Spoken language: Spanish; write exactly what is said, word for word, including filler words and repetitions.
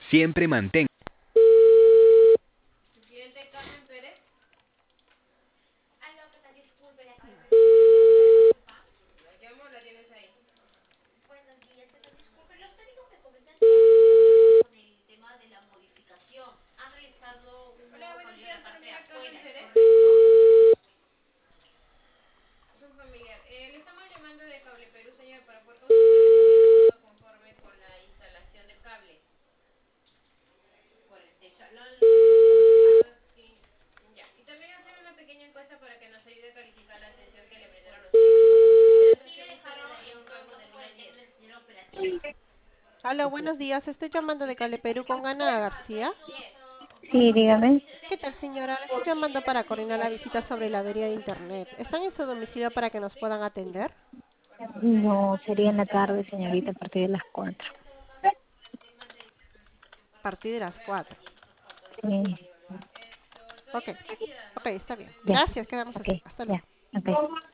Siempre mantén. Presidente Carmen Pérez. La llamo, la tienes ahí. Hola, buenos días, señora Carmen Pérez. Es un familiar. Eh, le estamos llamando de Cable Perú, señor, para poder consultarle si está todo conforme con la instalación del cable. Por el techo. Lo, lo- sí. Ya. Y también hacer una pequeña encuesta para que nos ayude a calificar la atención que le brindaron los técnicos. Sí le dejaron un rango del uno al diez. Hola, buenos días. Estoy llamando de Cale Perú con Ana García. diez. Sí, dígame. ¿Qué tal, señora? Le estoy llamando para coordinar la visita sobre la avería de Internet. ¿Están en su domicilio para que nos puedan atender? No, sería en la tarde, señorita, a partir de las cuatro. A partir de las cuatro. Sí, Ok, ok, está bien. ya, Gracias, quedamos ok, así. Hasta luego. ya, ok.